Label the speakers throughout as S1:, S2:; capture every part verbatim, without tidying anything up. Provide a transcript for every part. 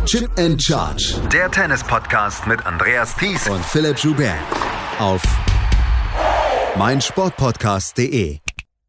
S1: Chip and Charge.
S2: Der Tennis-Podcast mit Andreas Thies
S1: und Philipp Joubert. Auf meinsportpodcast punkt de.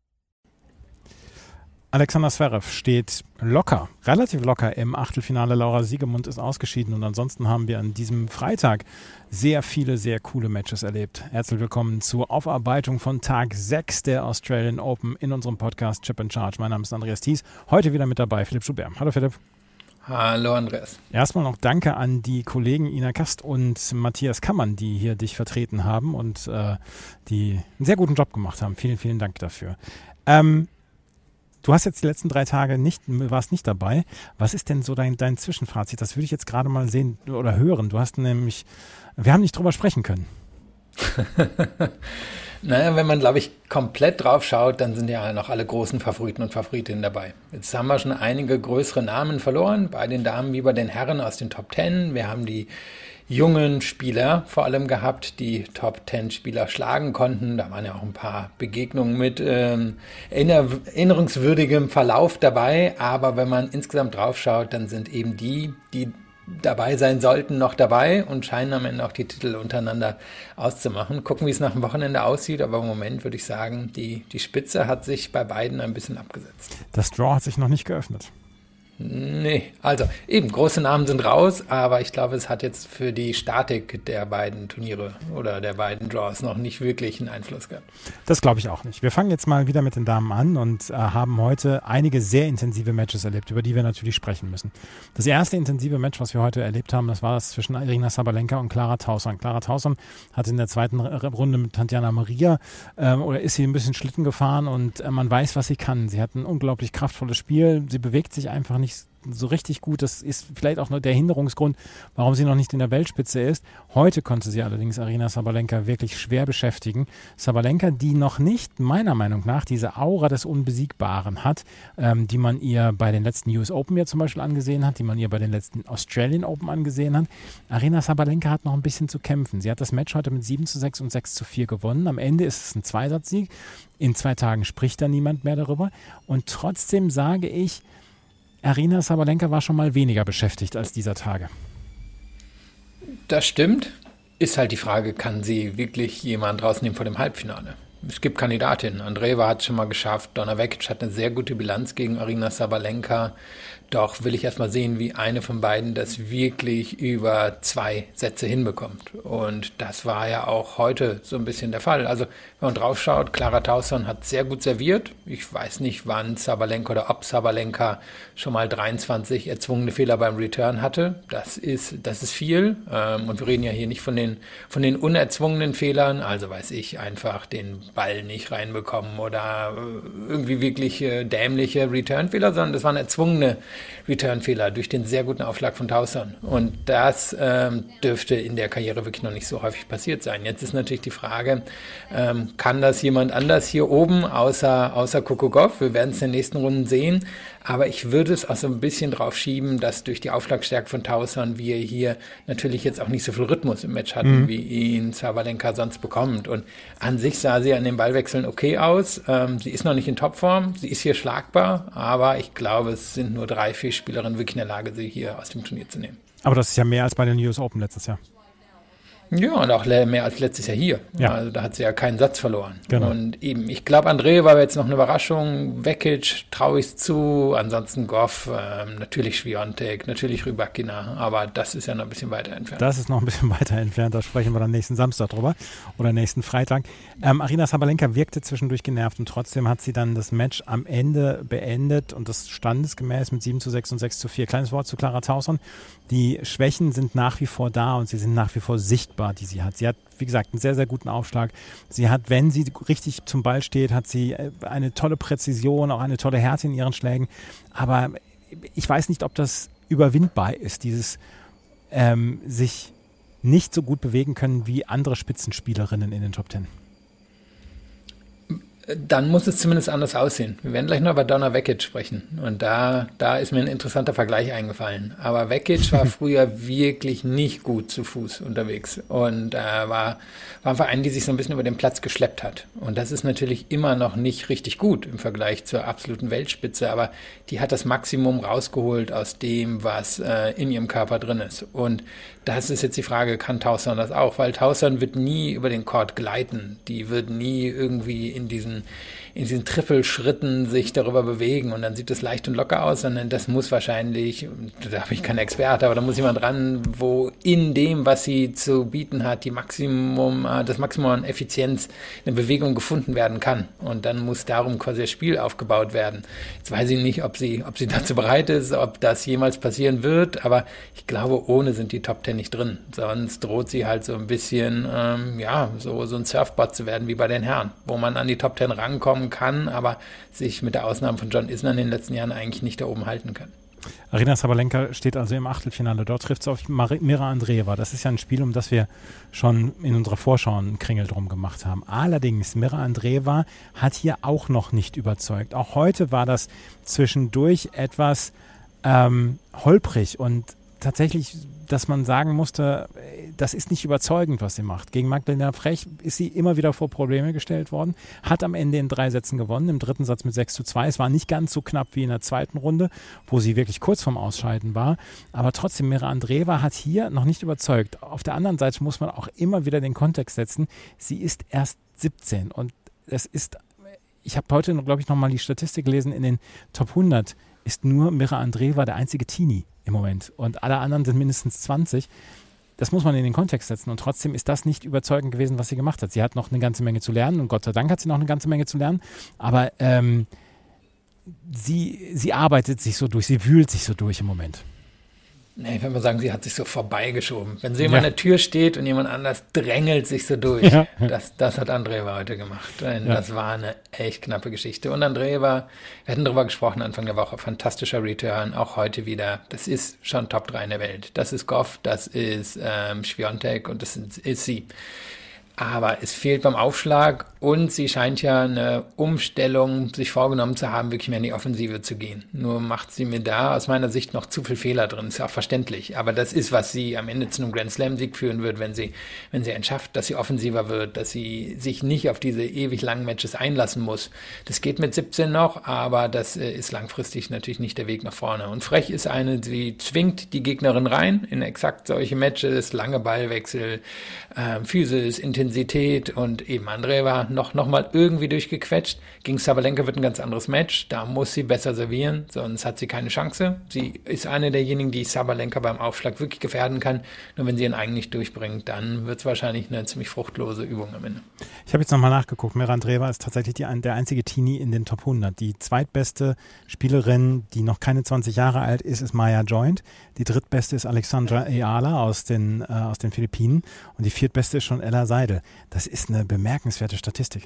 S3: Alexander Zverev steht locker, relativ locker im Achtelfinale. Laura Siegemund ist ausgeschieden und ansonsten haben wir an diesem Freitag sehr viele, sehr coole Matches erlebt. Herzlich willkommen zur Aufarbeitung von Tag sechs der Australian Open in unserem Podcast Chip and Charge. Mein Name ist Andreas Thies, heute wieder mit dabei Philipp Joubert. Hallo Philipp.
S4: Hallo Andreas.
S3: Erstmal noch Danke an die Kollegen Ina Kast und Matthias Kammann, die hier dich vertreten haben und äh, die einen sehr guten Job gemacht haben. Vielen, vielen Dank dafür. Ähm, Du hast jetzt die letzten drei Tage nicht, warst nicht dabei. Was ist denn so dein, dein Zwischenfazit? Das würde ich jetzt gerade mal sehen oder hören. Du hast nämlich, wir haben nicht drüber sprechen können.
S4: Naja, wenn man, glaube ich, komplett drauf schaut, dann sind ja noch alle großen Favoriten und Favoritinnen dabei. Jetzt haben wir schon einige größere Namen verloren, bei den Damen wie bei den Herren aus den Top Ten. Wir haben die jungen Spieler vor allem gehabt, die Top-Ten-Spieler schlagen konnten. Da waren ja auch ein paar Begegnungen mit ähm, erinnerungswürdigem Verlauf dabei. Aber wenn man insgesamt drauf schaut, dann sind eben die, die dabei sein sollten, noch dabei und scheinen am Ende auch die Titel untereinander auszumachen. Gucken, wie es nach dem Wochenende aussieht. Aber im Moment würde ich sagen, die, die Spitze hat sich bei beiden ein bisschen abgesetzt.
S3: Das Draw hat sich noch nicht geöffnet.
S4: Nee, also eben, große Namen sind raus, aber ich glaube, es hat jetzt für die Statik der beiden Turniere oder der beiden Draws noch nicht wirklich einen Einfluss gehabt.
S3: Das glaube ich auch nicht. Wir fangen jetzt mal wieder mit den Damen an und äh, haben heute einige sehr intensive Matches erlebt, über die wir natürlich sprechen müssen. Das erste intensive Match, was wir heute erlebt haben, das war das zwischen Aryna Sabalenka und Clara Tauson. Clara Tauson hat in der zweiten Runde mit Tatjana Maria äh, oder ist sie ein bisschen Schlitten gefahren und äh, man weiß, was sie kann. Sie hat ein unglaublich kraftvolles Spiel, sie bewegt sich einfach nicht so richtig gut. Das ist vielleicht auch nur der Hinderungsgrund, warum sie noch nicht in der Weltspitze ist. Heute konnte sie allerdings Aryna Sabalenka wirklich schwer beschäftigen. Sabalenka, die noch nicht, meiner Meinung nach, diese Aura des Unbesiegbaren hat, ähm, die man ihr bei den letzten U S Open ja zum Beispiel angesehen hat, die man ihr bei den letzten Australian Open angesehen hat. Aryna Sabalenka hat noch ein bisschen zu kämpfen. Sie hat das Match heute mit sieben zu sechs und sechs zu vier gewonnen. Am Ende ist es ein Zweisatzsieg. In zwei Tagen spricht da niemand mehr darüber. Und trotzdem sage ich, Aryna Sabalenka war schon mal weniger beschäftigt als dieser Tage.
S4: Das stimmt. Ist halt die Frage, kann sie wirklich jemand rausnehmen vor dem Halbfinale? Es gibt Kandidatinnen. Andreeva hat es schon mal geschafft. Donna Vekic hat eine sehr gute Bilanz gegen Aryna Sabalenka. Doch will ich erst mal sehen, wie eine von beiden das wirklich über zwei Sätze hinbekommt. Und das war ja auch heute so ein bisschen der Fall. Also wenn man drauf schaut, Clara Tauson hat sehr gut serviert. Ich weiß nicht, wann Sabalenka oder ob Sabalenka schon mal dreiundzwanzig erzwungene Fehler beim Return hatte. Das ist, das ist viel. Und wir reden ja hier nicht von den, von den unerzwungenen Fehlern. Also weiß ich, einfach den Ball nicht reinbekommen oder irgendwie wirklich dämliche Return-Fehler, sondern das waren erzwungene Return-Fehler durch den sehr guten Aufschlag von Tauson. Und das ähm, dürfte in der Karriere wirklich noch nicht so häufig passiert sein. Jetzt ist natürlich die Frage, ähm, kann das jemand anders hier oben, außer, außer Coco Gauff? Wir werden es in den nächsten Runden sehen. Aber ich würde es auch so ein bisschen drauf schieben, dass durch die Aufschlagstärke von Tauson wir hier natürlich jetzt auch nicht so viel Rhythmus im Match hatten, mhm. wie ihn Sabalenka sonst bekommt. Und an sich sah sie an den Ballwechseln okay aus. Ähm, sie ist noch nicht in Topform, sie ist hier schlagbar, aber ich glaube, es sind nur drei, vier Spielerinnen wirklich in der Lage, sie hier aus dem Turnier zu nehmen.
S3: Aber das ist ja mehr als bei den U S Open letztes Jahr.
S4: Ja, und auch mehr als letztes Jahr hier.
S3: Ja.
S4: Also da hat sie ja keinen Satz verloren.
S3: Genau.
S4: Und eben, ich glaube, Andreeva war jetzt noch eine Überraschung. Vekic traue ich es zu. Ansonsten Gauff, ähm, natürlich Swiatek, natürlich Rybakina. Aber das ist ja noch ein bisschen weiter entfernt.
S3: Das ist noch ein bisschen weiter entfernt. Da sprechen wir dann nächsten Samstag drüber oder nächsten Freitag. Ähm, Aryna Sabalenka wirkte zwischendurch genervt und trotzdem hat sie dann das Match am Ende beendet und das standesgemäß mit sieben zu sechs und sechs zu vier. Kleines Wort zu Clara Tauson. Die Schwächen sind nach wie vor da und sie sind nach wie vor sichtbar, die sie hat. Sie hat, wie gesagt, einen sehr, sehr guten Aufschlag. Sie hat, wenn sie richtig zum Ball steht, hat sie eine tolle Präzision, auch eine tolle Härte in ihren Schlägen. Aber ich weiß nicht, ob das überwindbar ist, dieses ähm, sich nicht so gut bewegen können wie andere Spitzenspielerinnen in den Top Ten.
S4: Dann muss es zumindest anders aussehen. Wir werden gleich noch über Donna Vekic sprechen. Und da, da ist mir ein interessanter Vergleich eingefallen. Aber Vekic war früher wirklich nicht gut zu Fuß unterwegs. Und äh, war, war ein Verein, die sich so ein bisschen über den Platz geschleppt hat. Und das ist natürlich immer noch nicht richtig gut im Vergleich zur absoluten Weltspitze. Aber die hat das Maximum rausgeholt aus dem, was äh, in ihrem Körper drin ist. Und das ist jetzt die Frage, kann Tauson das auch? Weil Tauson wird nie über den Court gleiten. Die wird nie irgendwie in diesen in diesen Trippelschritten sich darüber bewegen und dann sieht es leicht und locker aus, sondern das muss wahrscheinlich, da habe ich keinen Experte, aber da muss jemand ran, wo in dem, was sie zu bieten hat, die Maximum, das Maximum an Effizienz in der Bewegung gefunden werden kann. Und dann muss darum quasi das Spiel aufgebaut werden. Jetzt weiß ich nicht, ob sie, ob sie dazu bereit ist, ob das jemals passieren wird, aber ich glaube, ohne sind die Top Ten nicht drin. Sonst droht sie halt so ein bisschen, ähm, ja, so, so ein Surfbot zu werden wie bei den Herren, wo man an die Top Ten rankommen kann, aber sich mit der Ausnahme von John Isner in den letzten Jahren eigentlich nicht da oben halten kann.
S3: Aryna Sabalenka steht also im Achtelfinale. Dort trifft es auf Mira Andreeva. Das ist ja ein Spiel, um das wir schon in unserer Vorschau einen Kringel drum gemacht haben. Allerdings, Mira Andreeva hat hier auch noch nicht überzeugt. Auch heute war das zwischendurch etwas ähm, holprig und tatsächlich, dass man sagen musste, das ist nicht überzeugend, was sie macht. Gegen Magdalena Frech ist sie immer wieder vor Probleme gestellt worden, hat am Ende in drei Sätzen gewonnen, im dritten Satz mit sechs zu zwei. Es war nicht ganz so knapp wie in der zweiten Runde, wo sie wirklich kurz vorm Ausscheiden war. Aber trotzdem, Mira Andreeva hat hier noch nicht überzeugt. Auf der anderen Seite muss man auch immer wieder den Kontext setzen. Sie ist erst siebzehn und es ist, ich habe heute, glaube ich, nochmal die Statistik gelesen, in den Top hundert ist nur Mira Andreeva der einzige Teenie im Moment und alle anderen sind mindestens zwanzig. Das muss man in den Kontext setzen und trotzdem ist das nicht überzeugend gewesen, was sie gemacht hat. Sie hat noch eine ganze Menge zu lernen und Gott sei Dank hat sie noch eine ganze Menge zu lernen, aber ähm, sie, sie arbeitet sich so durch, sie wühlt sich so durch im Moment.
S4: Nee, ich würde mal sagen, sie hat sich so vorbeigeschoben. Wenn sie immer ja. an der Tür steht und jemand anders drängelt sich so durch, ja. das, das hat Andreeva heute gemacht. Ja. Das war eine echt knappe Geschichte. Und Andreeva, wir hatten darüber gesprochen Anfang der Woche, fantastischer Return, auch heute wieder. Das ist schon Top drei in der Welt. Das ist Goff, das ist ähm, Świątek und das ist, ist sie. Aber es fehlt beim Aufschlag und sie scheint ja eine Umstellung sich vorgenommen zu haben, wirklich mehr in die Offensive zu gehen. Nur macht sie mir da aus meiner Sicht noch zu viel Fehler drin. Ist ja auch verständlich. Aber das ist, was sie am Ende zu einem Grand Slam-Sieg führen wird, wenn sie, wenn sie einen schafft, dass sie offensiver wird, dass sie sich nicht auf diese ewig langen Matches einlassen muss. Das geht mit siebzehn noch, aber das ist langfristig natürlich nicht der Weg nach vorne. Und Frech ist eine, die zwingt die Gegnerin rein in exakt solche Matches, lange Ballwechsel, äh, Physis, Intensität, und eben Andreeva noch, noch mal irgendwie durchgequetscht. Gegen Sabalenka wird ein ganz anderes Match. Da muss sie besser servieren, sonst hat sie keine Chance. Sie ist eine derjenigen, die Sabalenka beim Aufschlag wirklich gefährden kann. Nur wenn sie ihn eigentlich durchbringt, dann wird es wahrscheinlich eine ziemlich fruchtlose Übung am Ende.
S3: Ich habe jetzt nochmal nachgeguckt. Mira Andreeva ist tatsächlich die, der einzige Teenie in den Top hundert. Die zweitbeste Spielerin, die noch keine zwanzig Jahre alt ist, ist Maya Joint. Die drittbeste ist Alexandra Ayala aus den, äh, aus den Philippinen. Und die viertbeste ist schon Ella Seidel. Das ist eine bemerkenswerte Statistik.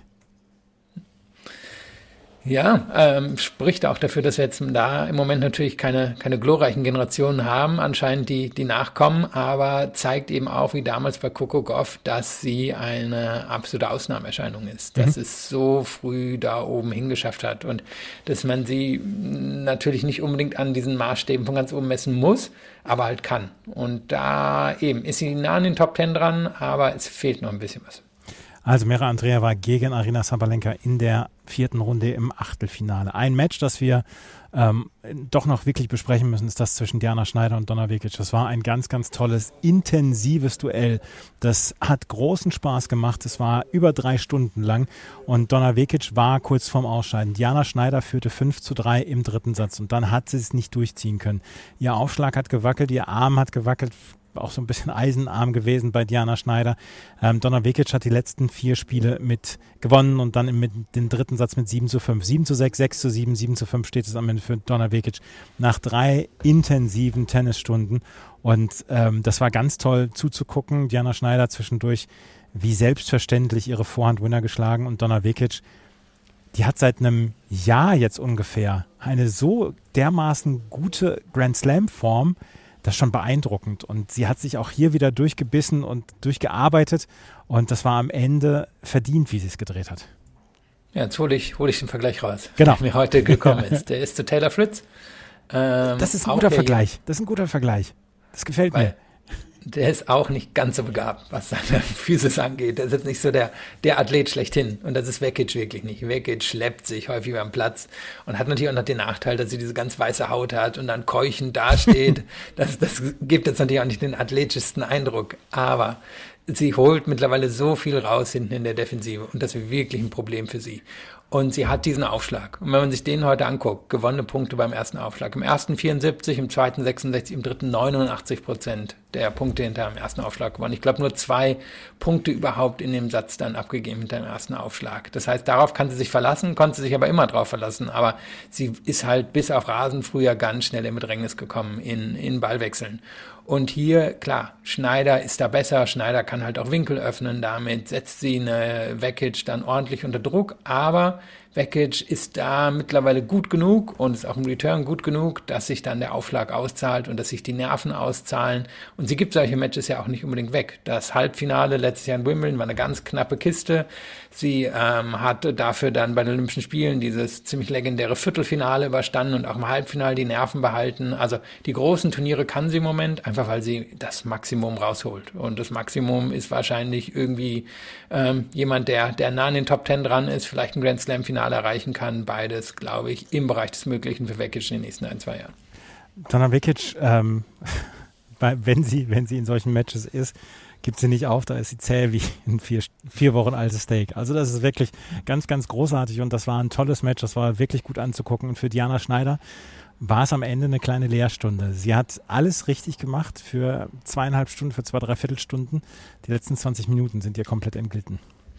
S4: Ja, ähm, spricht auch dafür, dass wir jetzt da im Moment natürlich keine, keine glorreichen Generationen haben, anscheinend die, die nachkommen, aber zeigt eben auch, wie damals bei Coco Gauff, dass sie eine absolute Ausnahmeerscheinung ist, dass mhm. es so früh da oben hingeschafft hat und dass man sie natürlich nicht unbedingt an diesen Maßstäben von ganz oben messen muss, aber halt kann. Und da eben ist sie nah an den Top Ten dran, aber es fehlt noch ein bisschen was.
S3: Also Mira Andreeva gegen Aryna Sabalenka in der vierten Runde im Achtelfinale. Ein Match, das wir ähm, doch noch wirklich besprechen müssen, ist das zwischen Diana Schneider und Donna Vekic. Das war ein ganz, ganz tolles, intensives Duell. Das hat großen Spaß gemacht. Es war über drei Stunden lang und Donna Vekic war kurz vorm Ausscheiden. Diana Schneider führte fünf zu drei im dritten Satz und dann hat sie es nicht durchziehen können. Ihr Aufschlag hat gewackelt, ihr Arm hat gewackelt, auch so ein bisschen eisenarm gewesen bei Diana Schneider. Ähm, Donna Vekic hat die letzten vier Spiele mit gewonnen und dann mit den dritten Satz mit sieben zu fünf. sieben zu sechs, sechs zu sieben, sieben zu fünf steht es am Ende für Donna Vekic nach drei intensiven Tennisstunden. Und ähm, das war ganz toll zuzugucken. Diana Schneider zwischendurch wie selbstverständlich ihre Vorhand-Winner geschlagen und Donna Vekic, die hat seit einem Jahr jetzt ungefähr eine so dermaßen gute Grand-Slam-Form. Das ist schon beeindruckend und sie hat sich auch hier wieder durchgebissen und durchgearbeitet und das war am Ende verdient, wie sie es gedreht hat.
S4: Ja, jetzt hole ich, hol ich den Vergleich raus,
S3: genau.
S4: der mir heute gekommen ist. Der ist zu Taylor Fritz. Ähm,
S3: das ist ein guter Vergleich. Das ist ein guter Vergleich. Das gefällt mir.
S4: Der ist auch nicht ganz so begabt, was seine Physis angeht. Der ist jetzt nicht so der, der Athlet schlechthin. Und das ist Vekic wirklich nicht. Vekic schleppt sich häufig am Platz und hat natürlich auch noch den Nachteil, dass sie diese ganz weiße Haut hat und dann keuchend dasteht. das, das gibt jetzt natürlich auch nicht den athletischsten Eindruck. Aber sie holt mittlerweile so viel raus hinten in der Defensive und das ist wirklich ein Problem für sie. Und sie hat diesen Aufschlag. Und wenn man sich den heute anguckt, gewonnene Punkte beim ersten Aufschlag. Im ersten vierundsiebzig, im zweiten sechsundsechzig, im dritten neunundachtzig Prozent der Punkte hinter dem ersten Aufschlag gewonnen. Ich glaube, nur zwei Punkte überhaupt in dem Satz dann abgegeben hinter dem ersten Aufschlag. Das heißt, darauf kann sie sich verlassen, konnte sie sich aber immer drauf verlassen. Aber sie ist halt bis auf Rasen früher ganz schnell in Bedrängnis gekommen in, in Ballwechseln. Und hier, klar, Schneider ist da besser. Schneider kann halt auch Winkel öffnen. Damit setzt sie eine Vekic dann ordentlich unter Druck. Aber Vekic ist da mittlerweile gut genug und ist auch im Return gut genug, dass sich dann der Aufschlag auszahlt und dass sich die Nerven auszahlen. Und sie gibt solche Matches ja auch nicht unbedingt weg. Das Halbfinale letztes Jahr in Wimbledon war eine ganz knappe Kiste. Sie ähm, hat dafür dann bei den Olympischen Spielen dieses ziemlich legendäre Viertelfinale überstanden und auch im Halbfinale die Nerven behalten. Also die großen Turniere kann sie im Moment, einfach weil sie das Maximum rausholt. Und das Maximum ist wahrscheinlich irgendwie ähm, jemand, der, der nah an den Top Ten dran ist, vielleicht ein Grand Slam Finale erreichen kann. Beides, glaube ich, im Bereich des Möglichen für Vekic in den nächsten ein, zwei Jahren.
S3: Donna Vekic, ähm, wenn sie, wenn sie in solchen Matches ist, gibt sie nicht auf, da ist sie zäh wie ein vier, vier Wochen altes Steak. Also das ist wirklich ganz, ganz großartig und das war ein tolles Match, das war wirklich gut anzugucken und für Diana Schneider war es am Ende eine kleine Lehrstunde. Sie hat alles richtig gemacht für zweieinhalb Stunden, für zwei, drei Viertelstunden. Die letzten zwanzig Minuten sind ihr komplett entglitten.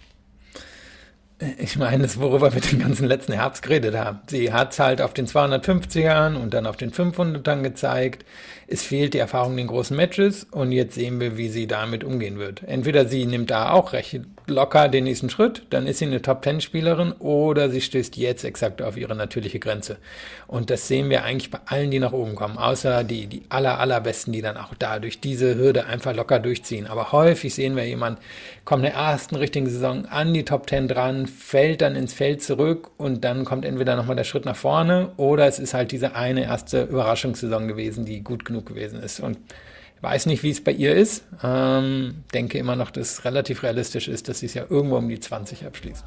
S4: Ich meine, das, worüber wir den ganzen letzten Herbst geredet haben. Sie hat es halt auf den zweihundertfünfzigern und dann auf den fünfhundertern gezeigt. Es fehlt die Erfahrung in den großen Matches und jetzt sehen wir, wie sie damit umgehen wird. Entweder sie nimmt da auch recht locker den nächsten Schritt, dann ist sie eine Top-Ten-Spielerin oder sie stößt jetzt exakt auf ihre natürliche Grenze. Und das sehen wir eigentlich bei allen, die nach oben kommen, außer die, die aller, allerbesten, die dann auch da durch diese Hürde einfach locker durchziehen. Aber häufig sehen wir jemand, kommt in der ersten richtigen Saison an die Top-Ten dran, fällt dann ins Feld zurück und dann kommt entweder nochmal der Schritt nach vorne oder es ist halt diese eine erste Überraschungssaison gewesen, die gut genug gewesen ist. Und ich weiß nicht, wie es bei ihr ist. Ähm, denke immer noch, dass es relativ realistisch ist, dass sie es ja irgendwo um die zwanzig abschließt.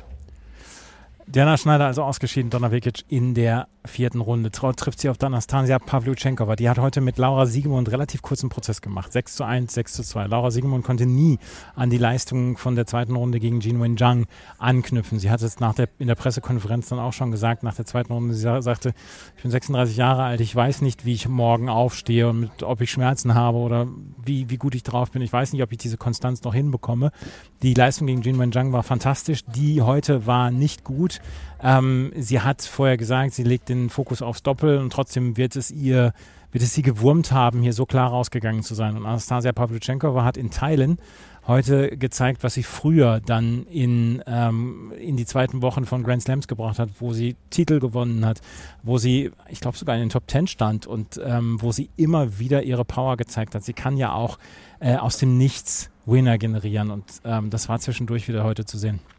S3: Diana Schneider also ausgeschieden, Donna Vekic in der vierten Runde. Traut trifft sie auf Anastasia Pawluchenkova. Die hat heute mit Laura Siegemund relativ kurzen Prozess gemacht. sechs zu eins, sechs zu zwei. Laura Siegemund konnte nie an die Leistungen von der zweiten Runde gegen Jinwen Zhang anknüpfen. Sie hat es nach der, in der Pressekonferenz dann auch schon gesagt, nach der zweiten Runde, sie sa- sagte, ich bin sechsunddreißig Jahre alt, ich weiß nicht, wie ich morgen aufstehe und mit, ob ich Schmerzen habe oder wie, wie gut ich drauf bin. Ich weiß nicht, ob ich diese Konstanz noch hinbekomme. Die Leistung gegen Jinwen Zhang war fantastisch. Die heute war nicht gut. Ähm, sie hat vorher gesagt, sie legt den Fokus aufs Doppel und trotzdem wird es ihr, wird es sie gewurmt haben, hier so klar rausgegangen zu sein. Und Anastasia Pawluchenkova hat in Teilen heute gezeigt, was sie früher dann in, ähm, in die zweiten Wochen von Grand Slams gebracht hat, wo sie Titel gewonnen hat, wo sie, ich glaube, sogar in den Top Ten stand und ähm, wo sie immer wieder ihre Power gezeigt hat. Sie kann ja auch äh, aus dem Nichts Winner generieren und ähm, das war zwischendurch wieder heute zu sehen.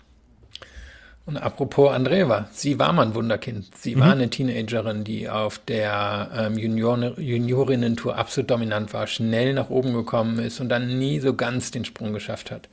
S4: Und apropos Andreeva, sie war mal ein Wunderkind. Sie
S3: Mhm.
S4: war eine Teenagerin, die auf der ähm, Junior- Juniorinnen-Tour absolut dominant war, schnell nach oben gekommen ist und dann nie so ganz den Sprung geschafft hat.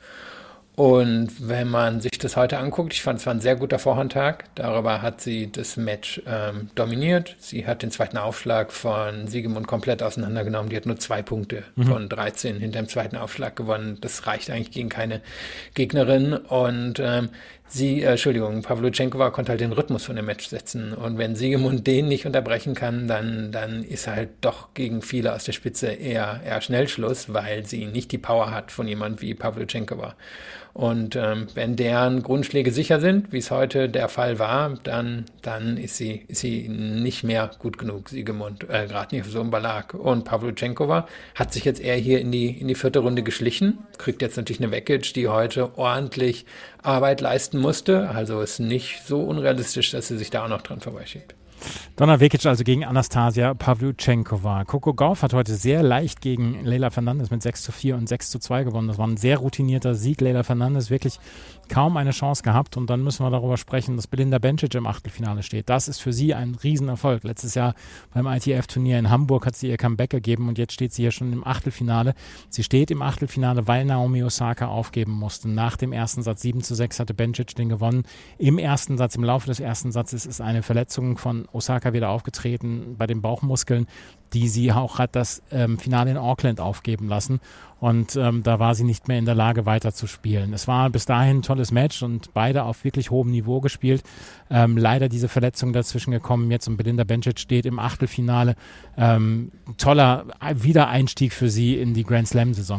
S4: Und wenn man sich das heute anguckt, ich fand, es war ein sehr guter Vorhandtag. Darüber hat sie das Match ähm, dominiert. Sie hat den zweiten Aufschlag von Siegemund komplett auseinandergenommen. Die hat nur zwei Punkte mhm. von dreizehn hinter dem zweiten Aufschlag gewonnen. Das reicht eigentlich gegen keine Gegnerin. Und ähm, sie, äh, Entschuldigung, Pawluchenkova konnte halt den Rhythmus von dem Match setzen. Und wenn Siegemund den nicht unterbrechen kann, dann, dann ist halt doch gegen viele aus der Spitze eher, eher Schnellschluss, weil sie nicht die Power hat von jemand wie Pawluchenkova. Und ähm, wenn deren Grundschläge sicher sind, wie es heute der Fall war, dann, dann ist sie, ist sie nicht mehr gut genug, Siegemund, äh, gerade nicht auf so einem Belag. Und Pawluchenkova hat sich jetzt eher hier in die, in die vierte Runde geschlichen, kriegt jetzt natürlich eine Vekic, die heute ordentlich Arbeit leisten musste. Also ist nicht so unrealistisch, dass sie sich da auch noch dran vorbeischiebt.
S3: Donna Vekic also gegen Anastasia Pavlyuchenkova. Coco Gauff hat heute sehr leicht gegen Leylah Fernandez mit sechs zu vier und sechs zu zwei gewonnen. Das war ein sehr routinierter Sieg. Leylah Fernandez wirklich kaum eine Chance gehabt. Und dann müssen wir darüber sprechen, dass Belinda Bencic im Achtelfinale steht. Das ist für sie ein Riesenerfolg. Letztes Jahr beim I T F-Turnier in Hamburg hat sie ihr Comeback gegeben und jetzt steht sie hier schon im Achtelfinale. Sie steht im Achtelfinale, weil Naomi Osaka aufgeben musste. Nach dem ersten Satz sieben zu sechs hatte Bencic den gewonnen. Im ersten Satz, im Laufe des ersten Satzes ist eine Verletzung von Osaka wieder aufgetreten bei den Bauchmuskeln, die sie auch hat das ähm, Finale in Auckland aufgeben lassen. Und ähm, da war sie nicht mehr in der Lage, weiter zu spielen. Es war bis dahin ein tolles Match und beide auf wirklich hohem Niveau gespielt. Ähm, leider diese Verletzung dazwischen gekommen jetzt und Belinda Bencic steht im Achtelfinale. Ähm, toller Wiedereinstieg für sie in die Grand Slam-Saison.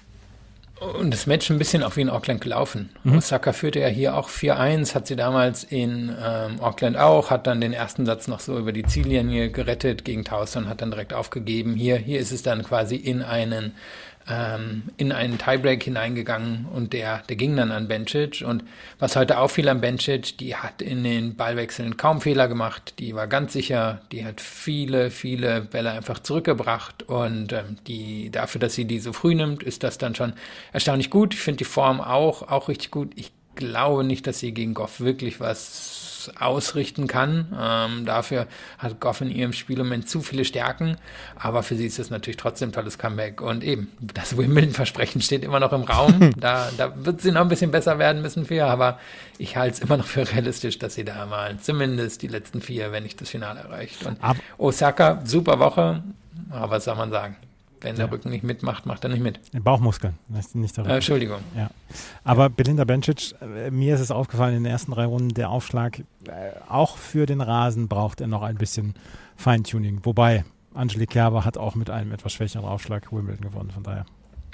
S4: Und das Match ein bisschen auch wie in Auckland gelaufen. Mhm. Osaka führte ja hier auch vier eins, hat sie damals in ähm, Auckland auch, hat dann den ersten Satz noch so über die Ziellinie gerettet gegen Towson, hat dann direkt aufgegeben. Hier, hier ist es dann quasi in einen ähm, in einen Tiebreak hineingegangen und der, der ging dann an Bencic. Und was heute auffiel an Bencic, die hat in den Ballwechseln kaum Fehler gemacht, die war ganz sicher, die hat viele, viele Bälle einfach zurückgebracht und ähm, die dafür, dass sie die so früh nimmt, ist das dann schon erstaunlich gut. Ich finde die Form auch, auch richtig gut. Ich glaube nicht, dass sie gegen Gauff wirklich was ausrichten kann. Ähm, dafür hat Gauff in ihrem Spiel im Moment zu viele Stärken, aber für sie ist es natürlich trotzdem ein tolles Comeback. Und eben, das Wimbledon-Versprechen steht immer noch im Raum. da, da wird sie noch ein bisschen besser werden müssen für, aber ich halte es immer noch für realistisch, dass sie da mal zumindest die letzten vier, wenn nicht das Finale erreicht. Und Ab- Osaka, super Woche, aber was soll man sagen? Wenn der ja. Rücken nicht mitmacht, macht er nicht mit.
S3: Bauchmuskeln, nicht der Rücken.
S4: Äh, Entschuldigung.
S3: Ja. Aber Belinda Bencic, äh, mir ist es aufgefallen in den ersten drei Runden, der Aufschlag, äh, auch für den Rasen braucht er noch ein bisschen Feintuning. Wobei, Angelique Kerber hat auch mit einem etwas schwächeren Aufschlag Wimbledon gewonnen, von daher.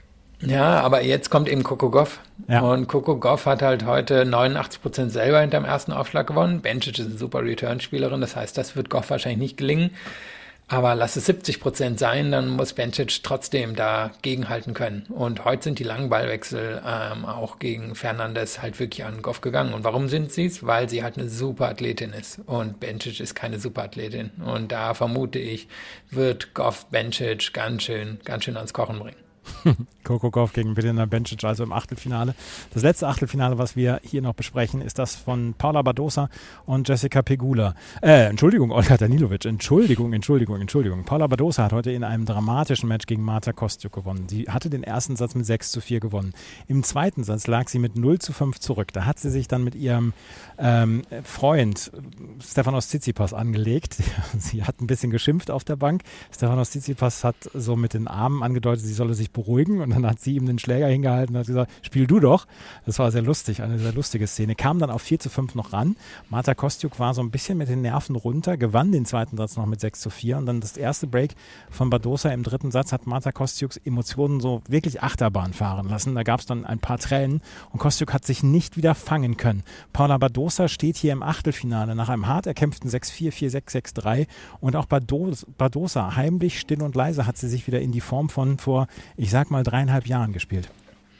S4: Ja, aber jetzt kommt eben Coco Gauff. Ja. Und Coco Gauff hat halt heute neunundachtzig Prozent selber hinterm ersten Aufschlag gewonnen. Bencic ist eine super Return-Spielerin, das heißt, das wird Gauff wahrscheinlich nicht gelingen. Aber lass es siebzig Prozent sein, dann muss Bencic trotzdem da gegenhalten können. Und heute sind die langen Ballwechsel ähm, auch gegen Fernandez halt wirklich an Gauff gegangen. Und warum sind sie es? Weil sie halt eine super Athletin ist. Und Bencic ist keine super Athletin. Und da vermute ich, wird Gauff Bencic ganz schön, ganz schön ans Kochen bringen.
S3: Coco Gauff gegen Belinda Bencic, also im Achtelfinale. Das letzte Achtelfinale, was wir hier noch besprechen, ist das von Paula Badosa und Jessica Pegula. Äh, Entschuldigung, Olga Danilovic. Entschuldigung, Entschuldigung, Entschuldigung. Paula Badosa hat heute in einem dramatischen Match gegen Marta Kostyuk gewonnen. Sie hatte den ersten Satz mit sechs zu vier gewonnen. Im zweiten Satz lag sie mit null zu fünf zurück. Da hat sie sich dann mit ihrem ähm, Freund Stefanos Tsitsipas angelegt. Sie hat ein bisschen geschimpft auf der Bank. Stefanos Tsitsipas hat so mit den Armen angedeutet, sie solle sich beruhigen und dann hat sie ihm den Schläger hingehalten und hat gesagt, spiel du doch. Das war sehr lustig, eine sehr lustige Szene. Kam dann auf vier zu fünf noch ran. Marta Kostyuk war so ein bisschen mit den Nerven runter, gewann den zweiten Satz noch mit sechs zu vier und dann das erste Break von Badosa im dritten Satz hat Marta Kostyuks Emotionen so wirklich Achterbahn fahren lassen. Da gab es dann ein paar Tränen und Kostyuk hat sich nicht wieder fangen können. Paula Badosa steht hier im Achtelfinale nach einem hart erkämpften sechs vier, vier sechs, sechs drei und auch Badosa, heimlich, still und leise, hat sie sich wieder in die Form von vor, ich sag mal, dreieinhalb Jahren gespielt.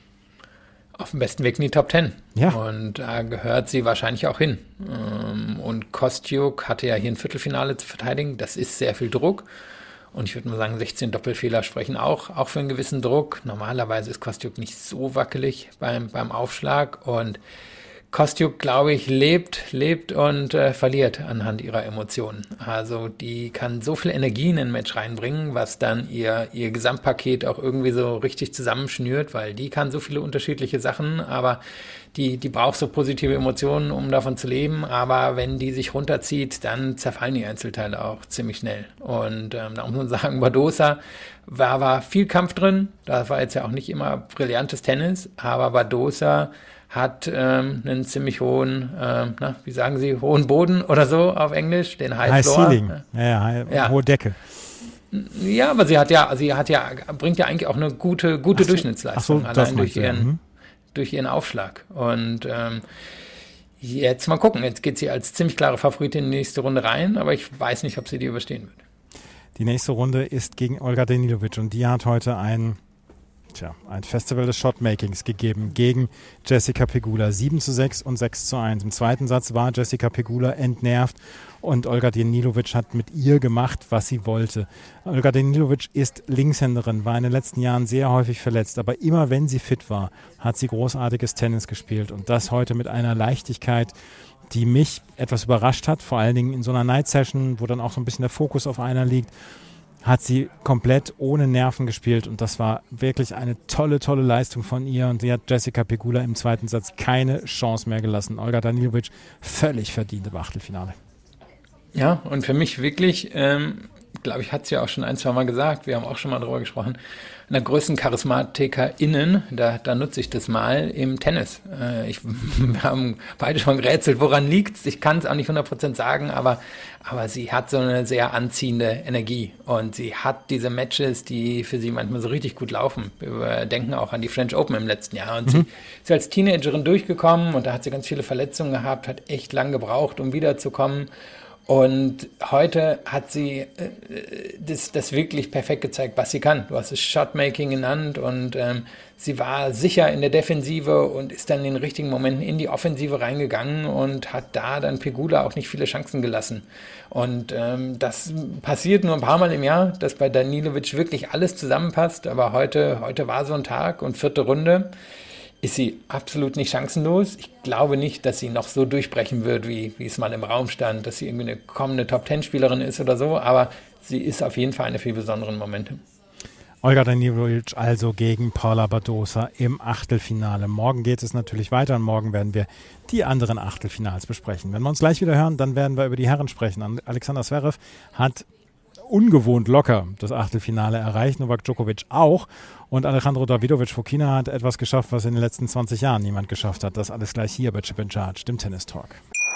S4: Auf dem besten Weg in die Top Ten.
S3: Ja.
S4: Und da gehört sie wahrscheinlich auch hin. Und Kostyuk hatte ja hier ein Viertelfinale zu verteidigen. Das ist sehr viel Druck. Und ich würde mal sagen, sechzehn Doppelfehler sprechen auch, auch für einen gewissen Druck. Normalerweise ist Kostyuk nicht so wackelig beim, beim Aufschlag. Und Kostyuk, glaube ich, lebt, lebt und äh, verliert anhand ihrer Emotionen. Also die kann so viel Energie in ein Match reinbringen, was dann ihr ihr Gesamtpaket auch irgendwie so richtig zusammenschnürt, weil die kann so viele unterschiedliche Sachen, aber die die braucht so positive Emotionen, um davon zu leben. Aber wenn die sich runterzieht, dann zerfallen die Einzelteile auch ziemlich schnell. Und ähm, da muss man sagen, Badosa war, war viel Kampf drin. Das war jetzt ja auch nicht immer brillantes Tennis, aber Badosa hat ähm, einen ziemlich hohen, ähm, na, wie sagen Sie, hohen Boden oder so auf Englisch, den High,
S3: High
S4: Floor.
S3: Ceiling, ja, ja, high, ja, hohe Decke.
S4: Ja, aber sie hat ja, sie hat ja, bringt ja eigentlich auch eine gute, gute so, Durchschnittsleistung, so, allein durch ihren, mhm. durch ihren Aufschlag. Und ähm, jetzt mal gucken, jetzt geht sie als ziemlich klare Favoritin in die nächste Runde rein, aber ich weiß nicht, ob sie die überstehen wird.
S3: Die nächste Runde ist gegen Olga Danilovic und die hat heute ein tja, ein Festival des Shotmakings gegeben gegen Jessica Pegula. sieben zu sechs und sechs zu eins. Im zweiten Satz war Jessica Pegula entnervt und Olga Danilovic hat mit ihr gemacht, was sie wollte. Olga Danilovic ist Linkshänderin, war in den letzten Jahren sehr häufig verletzt, aber immer wenn sie fit war, hat sie großartiges Tennis gespielt und das heute mit einer Leichtigkeit, die mich etwas überrascht hat, vor allen Dingen in so einer Night-Session, wo dann auch so ein bisschen der Fokus auf einer liegt, hat sie komplett ohne Nerven gespielt und das war wirklich eine tolle, tolle Leistung von ihr und sie hat Jessica Pegula im zweiten Satz keine Chance mehr gelassen. Olga Danilovic völlig verdient im Achtelfinale.
S4: Ja, und für mich wirklich, ähm, glaube ich, hat sie ja auch schon ein, zwei Mal gesagt, wir haben auch schon mal drüber gesprochen, einer größten CharismatikerInnen, da, da nutze ich das mal im Tennis. Äh, ich, wir haben beide schon gerätselt, woran liegt's? Ich kann es auch nicht hundert Prozent sagen, aber, aber sie hat so eine sehr anziehende Energie und sie hat diese Matches, die für sie manchmal so richtig gut laufen. Wir denken auch an die French Open im letzten Jahr und mhm. sie ist als Teenagerin durchgekommen und da hat sie ganz viele Verletzungen gehabt, hat echt lang gebraucht, um wiederzukommen. Und heute hat sie äh, das, das wirklich perfekt gezeigt, was sie kann. Du hast das Shotmaking genannt und ähm, sie war sicher in der Defensive und ist dann in den richtigen Momenten in die Offensive reingegangen und hat da dann Pegula auch nicht viele Chancen gelassen. Und ähm, das passiert nur ein paar Mal im Jahr, dass bei Danilovic wirklich alles zusammenpasst. Aber heute, heute war so ein Tag und vierte Runde. Ist sie absolut nicht chancenlos. Ich glaube nicht, dass sie noch so durchbrechen wird, wie, wie es mal im Raum stand, dass sie irgendwie eine kommende Top-Ten-Spielerin ist oder so, aber sie ist auf jeden Fall eine für besonderen Momente.
S3: Olga Danilovic also gegen Paula Badosa im Achtelfinale. Morgen geht es natürlich weiter und morgen werden wir die anderen Achtelfinals besprechen. Wenn wir uns gleich wieder hören, dann werden wir über die Herren sprechen. Alexander Zverev hat ungewohnt locker das Achtelfinale erreicht, Novak Djokovic auch. Und Alejandro Davidovich Fokina hat etwas geschafft, was in den letzten zwanzig Jahren niemand geschafft hat. Das alles gleich hier bei Chip in Charge, dem Tennis Talk.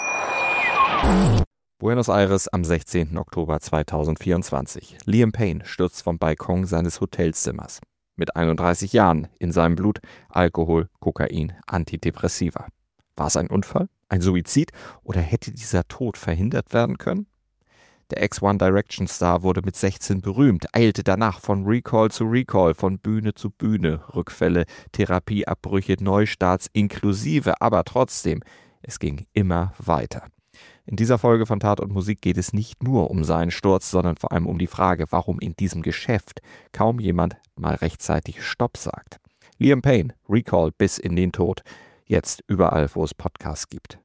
S5: Buenos Aires am sechzehnten Oktober zweitausendvierundzwanzig. Liam Payne stürzt vom Balkon seines Hotelzimmers. Mit einunddreißig Jahren, in seinem Blut Alkohol, Kokain, Antidepressiva. War es ein Unfall, ein Suizid oder hätte dieser Tod verhindert werden können? Der Ex-One Direction-Star wurde mit sechzehn berühmt, eilte danach von Recall zu Recall, von Bühne zu Bühne, Rückfälle, Therapieabbrüche, Neustarts inklusive, aber trotzdem, es ging immer weiter. In dieser Folge von Tat und Musik geht es nicht nur um seinen Sturz, sondern vor allem um die Frage, warum in diesem Geschäft kaum jemand mal rechtzeitig Stopp sagt. Liam Payne, Recall bis in den Tod, jetzt überall, wo es Podcasts gibt.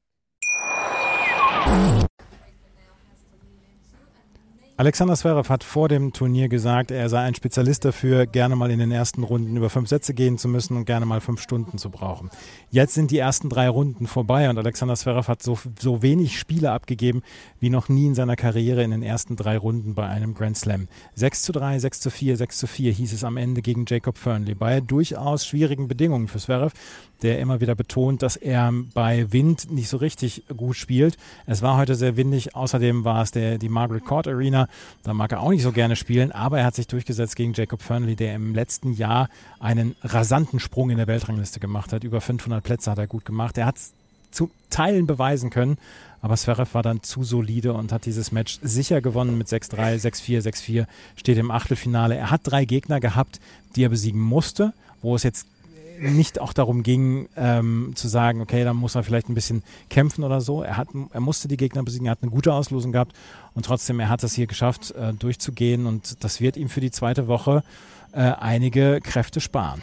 S3: Alexander Zverev hat vor dem Turnier gesagt, er sei ein Spezialist dafür, gerne mal in den ersten Runden über fünf Sätze gehen zu müssen und gerne mal fünf Stunden zu brauchen. Jetzt sind die ersten drei Runden vorbei und Alexander Zverev hat so, so wenig Spiele abgegeben wie noch nie in seiner Karriere in den ersten drei Runden bei einem Grand Slam. sechs zu drei, sechs zu vier, sechs zu vier hieß es am Ende gegen Jacob Fernley. Bei durchaus schwierigen Bedingungen für Zverev, der immer wieder betont, dass er bei Wind nicht so richtig gut spielt. Es war heute sehr windig, außerdem war es der, die Margaret Court Arena. Da mag er auch nicht so gerne spielen, aber er hat sich durchgesetzt gegen Jacob Fernley, der im letzten Jahr einen rasanten Sprung in der Weltrangliste gemacht hat. Über fünfhundert Plätze hat er gut gemacht. Er hat es zu Teilen beweisen können, aber Zverev war dann zu solide und hat dieses Match sicher gewonnen mit sechs drei, sechs vier, sechs vier, steht im Achtelfinale. Er hat drei Gegner gehabt, die er besiegen musste, wo es jetzt nicht auch darum ging, ähm, zu sagen, okay, dann muss er vielleicht ein bisschen kämpfen oder so. Er, hat, er musste die Gegner besiegen, er hat eine gute Auslosung gehabt und trotzdem, er hat es hier geschafft, äh, durchzugehen und das wird ihm für die zweite Woche äh, einige Kräfte sparen.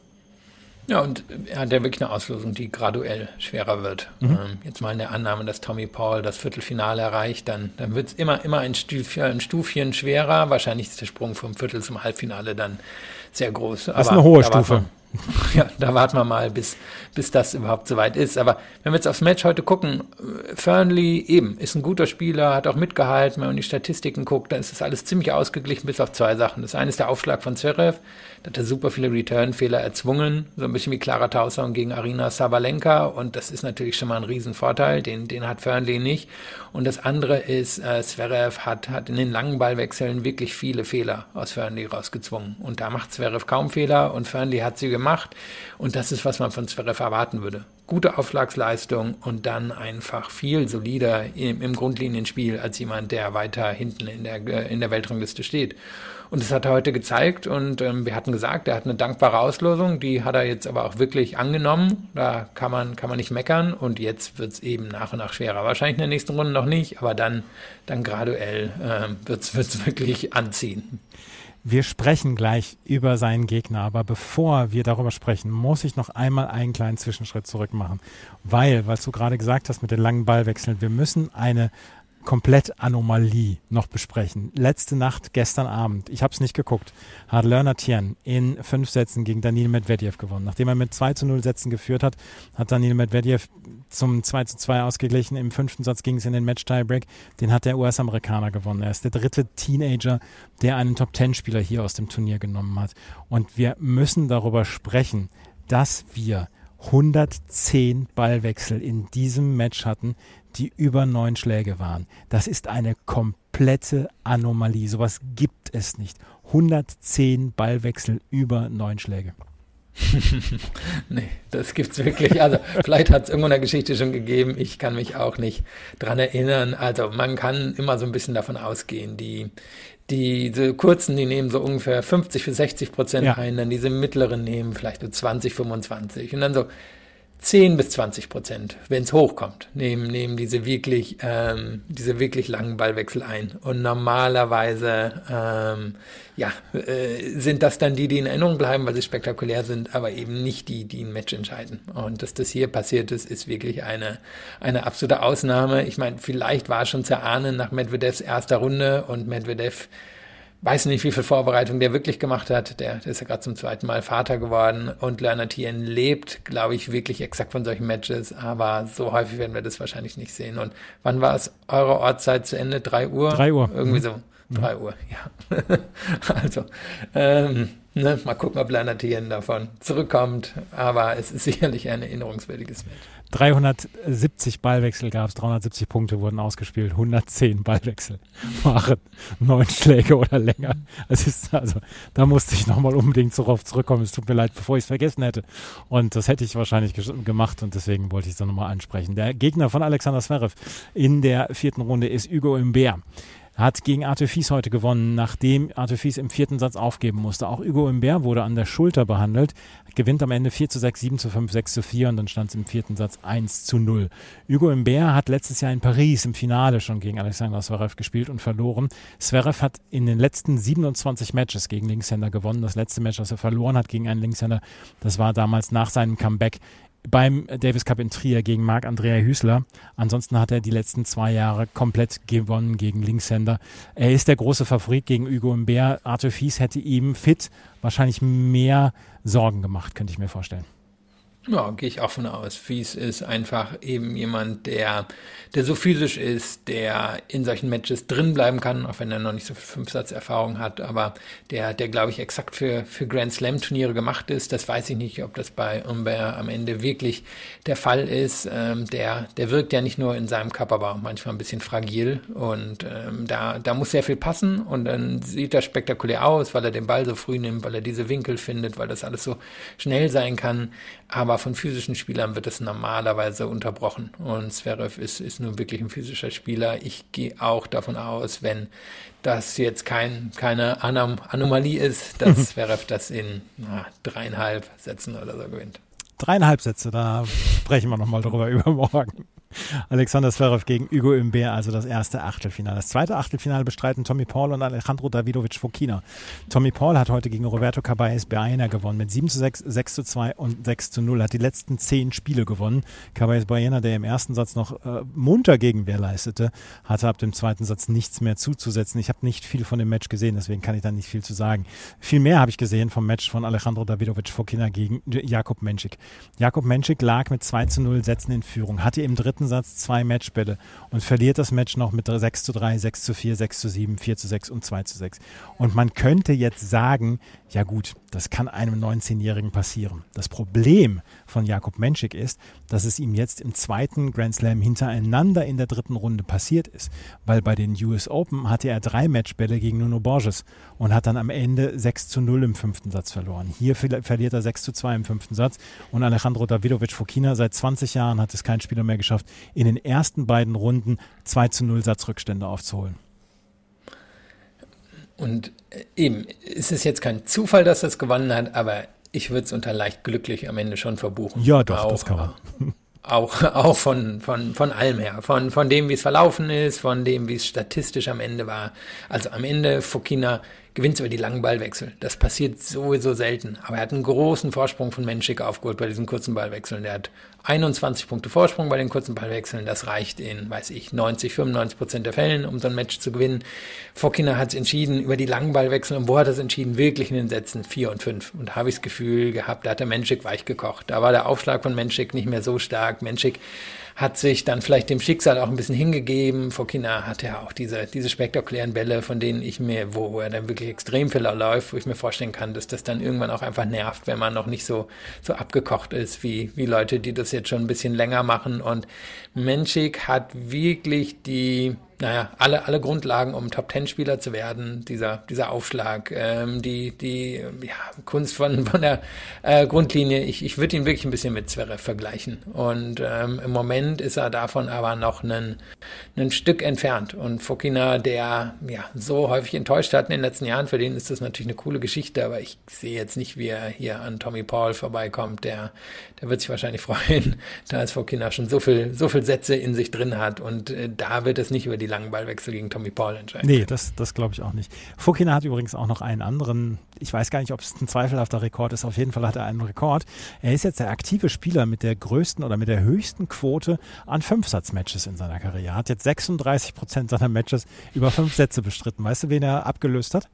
S4: Ja, und er hat ja wirklich eine Auslosung, die graduell schwerer wird. Mhm. Ähm, jetzt mal in der Annahme, dass Tommy Paul das Viertelfinale erreicht, dann, dann wird es immer, immer ein, Stuf, ein Stufchen schwerer. Wahrscheinlich ist der Sprung vom Viertel zum Halbfinale dann sehr groß.
S3: Das ist eine hohe Stufe.
S4: Ja, da warten wir mal, bis, bis das überhaupt soweit ist. Aber wenn wir jetzt aufs Match heute gucken, Fernley eben ist ein guter Spieler, hat auch mitgehalten. Wenn man die Statistiken guckt, dann ist das alles ziemlich ausgeglichen, bis auf zwei Sachen. Das eine ist der Aufschlag von Zverev. Da hat er super viele Return-Fehler erzwungen. So ein bisschen wie Clara Tauson gegen Aryna Sabalenka. Und das ist natürlich schon mal ein Riesenvorteil. Den, den hat Fernley nicht. Und das andere ist, äh, Zverev hat, hat in den langen Ballwechseln wirklich viele Fehler aus Fernley rausgezwungen. Und da macht Zverev kaum Fehler und Fernley hat sie gemacht. Und das ist, was man von Zverev erwarten würde. Gute Aufschlagsleistung und dann einfach viel solider im, im Grundlinienspiel als jemand, der weiter hinten in der, in der Weltrangliste steht. Und das hat er heute gezeigt und ähm, wir hatten gesagt, er hat eine dankbare Auslosung, die hat er jetzt aber auch wirklich angenommen. Da kann man, kann man nicht meckern und jetzt wird es eben nach und nach schwerer. Wahrscheinlich in der nächsten Runde noch nicht, aber dann, dann graduell äh, wird es wirklich anziehen.
S3: Wir sprechen gleich über seinen Gegner, aber bevor wir darüber sprechen, muss ich noch einmal einen kleinen Zwischenschritt zurück machen, weil, was du gerade gesagt hast mit den langen Ballwechseln, wir müssen eine komplett Anomalie noch besprechen. Letzte Nacht, gestern Abend, ich habe es nicht geguckt, hat Lerner Tien in fünf Sätzen gegen Daniil Medvedev gewonnen. Nachdem er mit zwei zu null Sätzen geführt hat, hat Daniil Medvedev zum zwei zu zwei ausgeglichen. Im fünften Satz ging es in den Match-Tiebreak. Den hat der U S-Amerikaner gewonnen. Er ist der dritte Teenager, der einen Top-Ten-Spieler hier aus dem Turnier genommen hat. Und wir müssen darüber sprechen, dass wir hundertzehn Ballwechsel in diesem Match hatten, die über neun Schläge waren. Das ist eine komplette Anomalie. Sowas gibt es nicht. hundertzehn Ballwechsel über neun Schläge.
S4: Nee, das gibt's wirklich. Also vielleicht hat es irgendwo in der Geschichte schon gegeben. Ich kann mich auch nicht dran erinnern. Also man kann immer so ein bisschen davon ausgehen, die Die, diese kurzen, die nehmen so ungefähr fünfzig bis sechzig Prozent ja. ein, dann diese mittleren nehmen vielleicht so zwanzig, fünfundzwanzig und dann so zehn bis zwanzig Prozent, wenn es hochkommt, nehmen, nehmen diese wirklich, ähm, diese wirklich langen Ballwechsel ein. Und normalerweise, ähm, ja, äh, sind das dann die, die in Erinnerung bleiben, weil sie spektakulär sind, aber eben nicht die, die ein Match entscheiden. Und dass das hier passiert ist, ist wirklich eine, eine absolute Ausnahme. Ich meine, vielleicht war es schon zu erahnen nach Medvedevs erster Runde und Medvedev weiß nicht, wie viel Vorbereitung der wirklich gemacht hat. Der, der ist ja gerade zum zweiten Mal Vater geworden und Lerner Tien lebt, glaube ich, wirklich exakt von solchen Matches, aber so häufig werden wir das wahrscheinlich nicht sehen. Und wann war es eure Ortszeit zu Ende? Drei Uhr?
S3: Drei Uhr.
S4: Irgendwie so. Mhm. Drei Uhr, ja. Also, ähm, ne, mal gucken, ob Lerner Tien davon zurückkommt, aber es ist sicherlich ein erinnerungswürdiges Match.
S3: dreihundertsiebzig Ballwechsel gab es, dreihundertsiebzig Punkte wurden ausgespielt, hundertzehn Ballwechsel waren neun Schläge oder länger. Es ist also, da musste ich nochmal unbedingt darauf zurückkommen. Es tut mir leid, bevor ich es vergessen hätte. Und das hätte ich wahrscheinlich gemacht und deswegen wollte ich es dann nochmal ansprechen. Der Gegner von Alexander Zverev in der vierten Runde ist Hugo Humbert. Hat gegen Arthur Fils heute gewonnen, nachdem Arthur Fils im vierten Satz aufgeben musste. Auch Hugo Humbert wurde an der Schulter behandelt, gewinnt am Ende vier zu sechs, sieben zu fünf, sechs zu vier und dann stand es im vierten Satz eins zu null. Hugo Humbert hat letztes Jahr in Paris im Finale schon gegen Alexander Zverev gespielt und verloren. Zverev hat in den letzten siebenundzwanzig Matches gegen Linkshänder gewonnen. Das letzte Match, das er verloren hat gegen einen Linkshänder, das war damals nach seinem Comeback beim Davis Cup in Trier gegen Marc-Andrea Hüßler. Ansonsten hat er die letzten zwei Jahre komplett gewonnen gegen Linkshänder. Er ist der große Favorit gegen Hugo Humbert. Arthur Fils hätte ihm fit wahrscheinlich mehr Sorgen gemacht, könnte ich mir vorstellen.
S4: Ja, gehe ich auch von aus. Fils ist einfach eben jemand, der, der so physisch ist, der in solchen Matches drin bleiben kann, auch wenn er noch nicht so viel Fünfsatz-Erfahrung hat, aber der, der glaube ich, exakt für, für Grand Slam-Turniere gemacht ist. Das weiß ich nicht, ob das bei Humbert am Ende wirklich der Fall ist. Ähm, der, der wirkt ja nicht nur in seinem Körper, aber auch manchmal ein bisschen fragil und ähm, da, da muss sehr viel passen und dann sieht er spektakulär aus, weil er den Ball so früh nimmt, weil er diese Winkel findet, weil das alles so schnell sein kann. Aber von physischen Spielern wird es normalerweise unterbrochen. Und Zverev ist, ist nun wirklich ein physischer Spieler. Ich gehe auch davon aus, wenn das jetzt kein, keine Anom- Anomalie ist, dass Zverev das in na, dreieinhalb Sätzen oder so gewinnt.
S3: Dreieinhalb Sätze, da sprechen wir nochmal drüber übermorgen. Alexander Zverev gegen Hugo Humbert, also das erste Achtelfinale. Das zweite Achtelfinale bestreiten Tommy Paul und Alejandro Davidovich Fokina. Tommy Paul hat heute gegen Roberto Caballes Baena gewonnen mit sieben zu sechs, sechs zu zwei und sechs zu null. Hat die letzten zehn Spiele gewonnen. Caballes Baena, der im ersten Satz noch äh, munter Gegenwehr leistete, hatte ab dem zweiten Satz nichts mehr zuzusetzen. Ich habe nicht viel von dem Match gesehen, deswegen kann ich da nicht viel zu sagen. Viel mehr habe ich gesehen vom Match von Alejandro Davidovich Fokina gegen Jakub Menšík. Jakub Menšík lag mit zwei zu null Sätzen in Führung, hatte im dritten Satz zwei Matchbälle und verliert das Match noch mit sechs zu drei, sechs zu vier, sechs zu sieben, vier zu sechs und zwei zu sechs. Und man könnte jetzt sagen, ja gut, das kann einem neunzehnjährigen passieren. Das Problem von Jakub Menšík ist, dass es ihm jetzt im zweiten Grand Slam hintereinander in der dritten Runde passiert ist, weil bei den U S Open hatte er drei Matchbälle gegen Nuno Borges und hat dann am Ende sechs zu null im fünften Satz verloren. Hier verliert er sechs zu zwei im fünften Satz und Alejandro Davidovich Fokina seit zwanzig Jahren hat es kein Spieler mehr geschafft, in den ersten beiden Runden zwei zu null Satzrückstände aufzuholen.
S4: Und eben, es ist jetzt kein Zufall, dass er es gewonnen hat, aber ich würde es unter leicht glücklich am Ende schon verbuchen.
S3: Ja, doch,
S4: auch,
S3: das kann man.
S4: Auch, auch von, von, von allem her. Von, von dem, wie es verlaufen ist, von dem, wie es statistisch am Ende war. Also am Ende, Fokina gewinnt über die langen Ballwechsel. Das passiert sowieso selten. Aber er hat einen großen Vorsprung von Menschik aufgeholt bei diesen kurzen Ballwechseln. Der hat einundzwanzig Punkte Vorsprung bei den kurzen Ballwechseln. Das reicht in, weiß ich, neunzig, fünfundneunzig Prozent der Fällen, um so ein Match zu gewinnen. Fokina hat es entschieden über die langen Ballwechsel. Und wo hat er es entschieden? Wirklich in den Sätzen vier und fünf. Und da habe ich das Gefühl gehabt, da hat der Menschik weich gekocht. Da war der Aufschlag von Menschik nicht mehr so stark. Menschik hat sich dann vielleicht dem Schicksal auch ein bisschen hingegeben. Fokina hatte ja auch diese, diese spektakulären Bälle, von denen ich mir, wo, wo er dann wirklich extrem viel läuft, wo ich mir vorstellen kann, dass das dann irgendwann auch einfach nervt, wenn man noch nicht so, so abgekocht ist, wie, wie Leute, die das jetzt schon ein bisschen länger machen. Und Menschik hat wirklich die, naja, alle, alle Grundlagen, um Top-Ten-Spieler zu werden, dieser, dieser Aufschlag, ähm, die, die ja, Kunst von, von der äh, Grundlinie. Ich, ich würde ihn wirklich ein bisschen mit Zverev vergleichen. Und ähm, im Moment ist er davon aber noch ein, ein Stück entfernt. Und Fokina, der ja so häufig enttäuscht hat in den letzten Jahren, für den ist das natürlich eine coole Geschichte, aber ich sehe jetzt nicht, wie er hier an Tommy Paul vorbeikommt. Der, der wird sich wahrscheinlich freuen, da es Fokina schon so viel, so viel Sätze in sich drin hat. Und äh, da wird es nicht über die langen Ballwechsel gegen Tommy Paul entscheiden.
S3: Nee, das, das glaube ich auch nicht. Fokina hat übrigens auch noch einen anderen, ich weiß gar nicht, ob es ein zweifelhafter Rekord ist, auf jeden Fall hat er einen Rekord. Er ist jetzt der aktive Spieler mit der größten oder mit der höchsten Quote an Fünfsatz-Matches in seiner Karriere. Er hat jetzt sechsunddreißig Prozent seiner Matches über fünf Sätze bestritten. Weißt du, wen er abgelöst hat?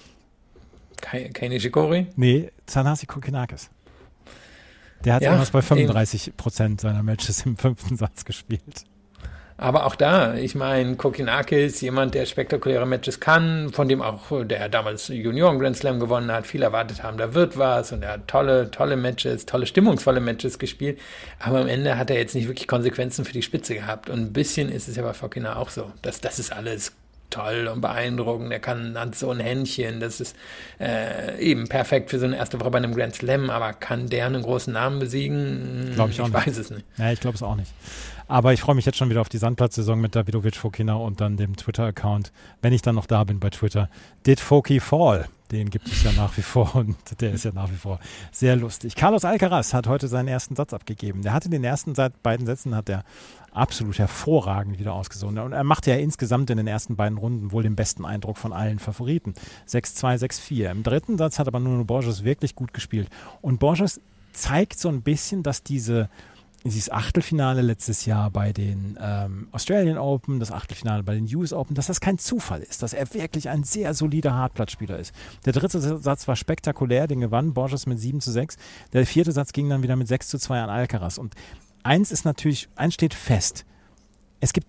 S4: Kei Nishikori?
S3: Nee, Thanasi Kokinakis. Der hat ja, irgendwas bei fünfunddreißig Prozent seiner Matches im fünften Satz gespielt.
S4: Aber auch da, ich meine, Kokinakis, jemand, der spektakuläre Matches kann, von dem auch der damals Junioren Grand Slam gewonnen hat, viele erwartet haben, da wird was und er hat tolle, tolle Matches, tolle stimmungsvolle Matches gespielt, aber am Ende hat er jetzt nicht wirklich Konsequenzen für die Spitze gehabt und ein bisschen ist es ja bei Fokina auch so, das, das ist alles toll und beeindruckend, er kann, hat so ein Händchen, das ist äh, eben perfekt für so eine erste Woche bei einem Grand Slam, aber kann der einen großen Namen besiegen?
S3: Glaube ich auch
S4: ich
S3: nicht.
S4: weiß es nicht.
S3: Ja, ich glaube es auch nicht. Aber ich freue mich jetzt schon wieder auf die Sandplatzsaison mit Davidovic Fokina und dann dem Twitter-Account, wenn ich dann noch da bin bei Twitter. Did Foki fall? Den gibt es ja nach wie vor und der ist ja nach wie vor sehr lustig. Carlos Alcaraz hat heute seinen ersten Satz abgegeben. Der hatte den ersten beiden Sätzen hat er absolut hervorragend wieder ausgesungen. Und er machte ja insgesamt in den ersten beiden Runden wohl den besten Eindruck von allen Favoriten. sechs zwei, sechs vier. Im dritten Satz hat aber Nuno Borges wirklich gut gespielt. Und Borges zeigt so ein bisschen, dass diese dieses Achtelfinale letztes Jahr bei den ähm, Australian Open, das Achtelfinale bei den U S Open, dass das kein Zufall ist, dass er wirklich ein sehr solider Hartplatzspieler ist. Der dritte Satz war spektakulär, den gewann Borges mit sieben zu sechs. Der vierte Satz ging dann wieder mit sechs zu zwei an Alcaraz. Und eins ist natürlich, eins steht fest. Es gibt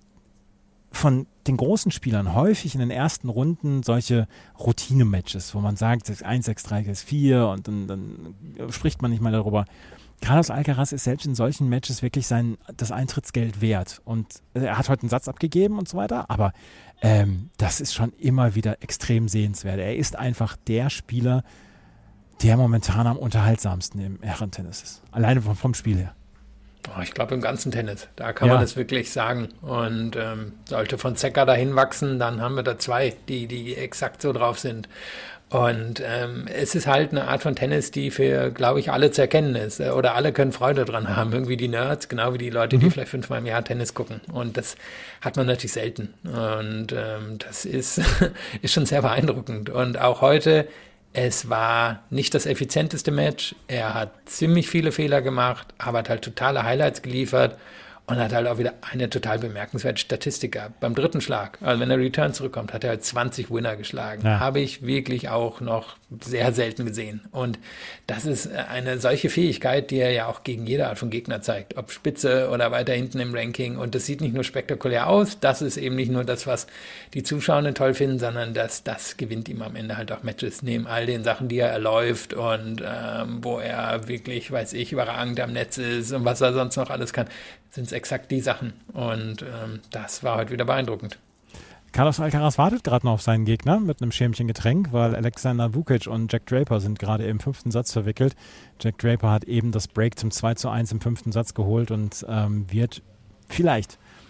S3: von den großen Spielern häufig in den ersten Runden solche Routine-Matches, wo man sagt, sechs eins, sechs drei, sechs vier und dann, dann spricht man nicht mal darüber. Carlos Alcaraz ist selbst in solchen Matches wirklich sein, das Eintrittsgeld wert. Und er hat heute einen Satz abgegeben und so weiter, aber ähm, das ist schon immer wieder extrem sehenswert. Er ist einfach der Spieler, der momentan am unterhaltsamsten im Herrentennis ist. Alleine vom, vom Spiel her.
S4: Oh, ich glaube im ganzen Tennis, da kann
S3: ja.
S4: man das wirklich sagen. Und ähm, sollte Fonseca dahin wachsen, dann haben wir da zwei, die, die exakt so drauf sind. Und ähm, es ist halt eine Art von Tennis, die für, glaube ich, alle zu erkennen ist. Oder alle können Freude dran haben. Irgendwie die Nerds, genau wie die Leute, die mhm. vielleicht fünfmal im Jahr Tennis gucken. Und das hat man natürlich selten. Und ähm, das ist, ist schon sehr beeindruckend. Und auch heute, es war nicht das effizienteste Match. Er hat ziemlich viele Fehler gemacht, aber hat halt totale Highlights geliefert. Und hat halt auch wieder eine total bemerkenswerte Statistik gehabt. Beim dritten Schlag, also wenn der Return zurückkommt, hat er halt zwanzig Winner geschlagen. Ja. Habe ich wirklich auch noch sehr selten gesehen. Und das ist eine solche Fähigkeit, die er ja auch gegen jede Art von Gegner zeigt. Ob Spitze oder weiter hinten im Ranking. Und das sieht nicht nur spektakulär aus. Das ist eben nicht nur das, was die Zuschauer toll finden, sondern das, das gewinnt ihm am Ende halt auch Matches. Neben all den Sachen, die er erläuft und ähm, wo er wirklich, weiß ich, überragend am Netz ist und was er sonst noch alles kann, sind es exakt die Sachen. Und ähm, das war heute wieder beeindruckend.
S3: Carlos Alcaraz wartet gerade noch auf seinen Gegner mit einem Schirmchen Getränk, weil Alexander Vukic und Jack Draper sind gerade im fünften Satz verwickelt. Jack Draper hat eben das Break zum zwei zu eins im fünften Satz geholt und ähm, wird vielleicht